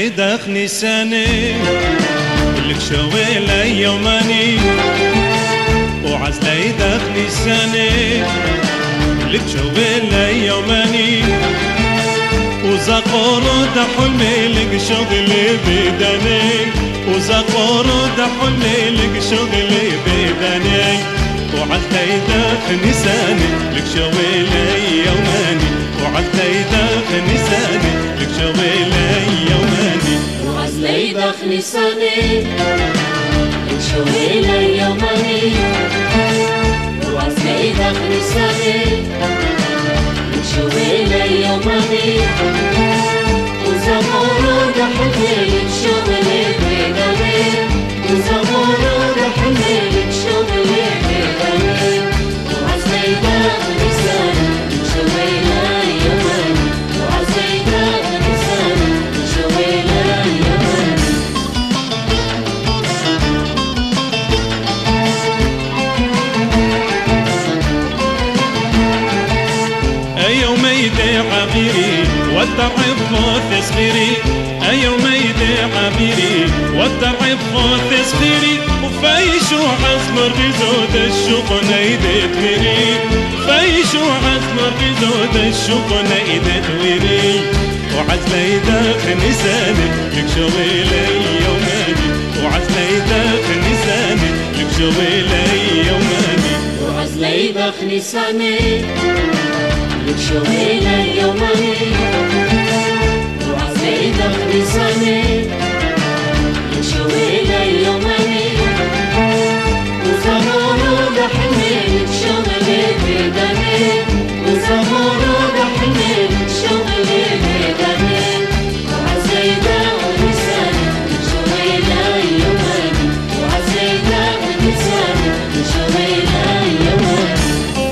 لي دخني سني لك شويلي يوماني وعز لي دخني سني لك شويلي يوماني وزقور ده حلمي لك شغلي بدني وزقور ده حلمي لك شغلي بدني وعز لي دخني سني لك شويلي يوماني وعز لي دخني سني لك شويلي يوماني وعز لي دخني سني لك شويلي يوماني وعز لي دخني سني لك شويلي يوماني وزمور ده حلمي لك شغلي بدني وزمور ده حلمي لك شغلي بدني وعز لي دخني سني لك شويلي يوماني وعز لي دخني سني لك شويلي يوماني يوميدي عبيري والترعب فوت صغيري يوميدي عبيري والترعب فوت صغيري وفايشو عزمر بزود الشوق نيدي تويري فايشو عزمر بزود الشوق نيدي تويري وعز لي دخني سني لك شويلي يوماني وعز لي دخني سني لك شويلي يوماني وعز لي دخني سني لك شويلي يوماني وعز لي دخني سني لك شويلي يوماني وزمور ده حلمي لك شغلي بدني وزمور ده حلمي لك شغلي بدني وعز لي دخني سني لك شويلي يوماني وعز لي دخني سني لك شويلي يوماني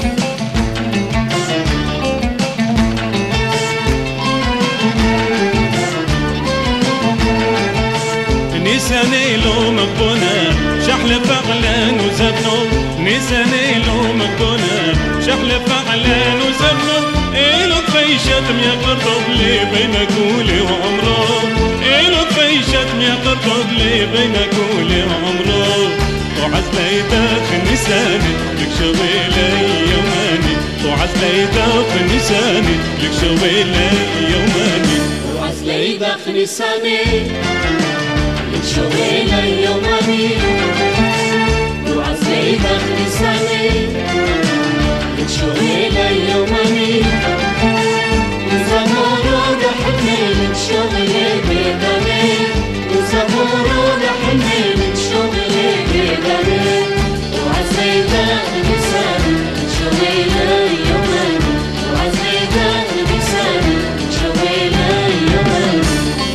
نساني لو مقبونا شحل فعلان وزبنو نساني لو مقبونا شحل فعلان وزبنو إلو فيشتم يا قرطب لي بينك ولي وعمره إلو فيشتم يا قرطب لي بينك ولي وعمره وعز لي دخني سني لك شويلي يوماني وعز لي دخني سني لك شويلي يوماني وعز لي دخني سني لك شويلي يوماني وعز لي دخني سني لك شويلي يوماني وزمور ده حلمي لك شغلي بدني وزمور ده حلمي لك شغلي بدني وعز لي دخني سني لك شويلي يوماني وعز لي دخني سني لك شويلي يوماني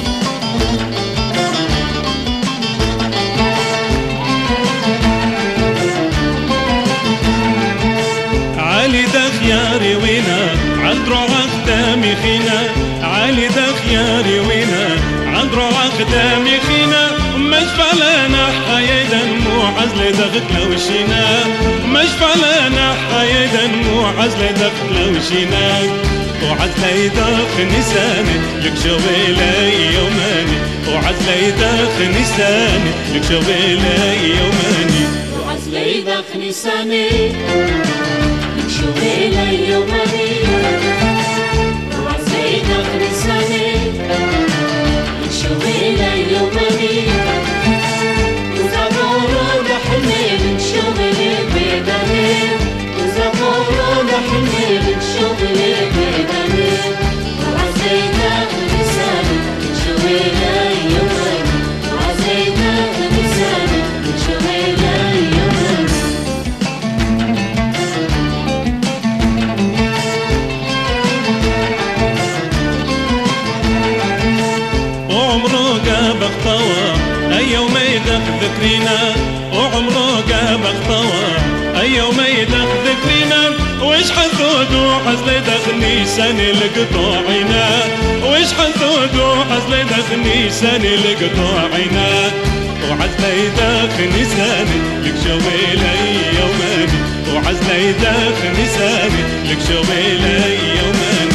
علي دخياري وينا عند روعك دامي خينا علي دخياري وينا عند روعك دامي خينا مشفى لنا حيدا مو عزل دخل وشينا مشفى لنا حيدا مو عزل دخل وشينا وعزل دخني سني لك شويلي يوماني وعزل دخني سني لك شويلي يوماني وعز لي دخني سني لك شويلي يوماني وعز لي دخني سني لك شويلي يوماني وزمور ده حلمي لك شغلي بدني وزمور ده حلمي لك شغلي بدني وعز لي دخني سني لك شويلي يوماني وعز لي دخني سني لك شويلي يوماني وعمره جابك طوى يوم يدق ذكرينا وعمره جابك طوى يوم يدق ذكرينا وش حثود وحزل دخني سني لقطوعنا وش حثود وحزل دخني سني لقطوعنا وعزل دخني سني لك شويلي يوماني وعزل دخني سني لك شويلي يوماني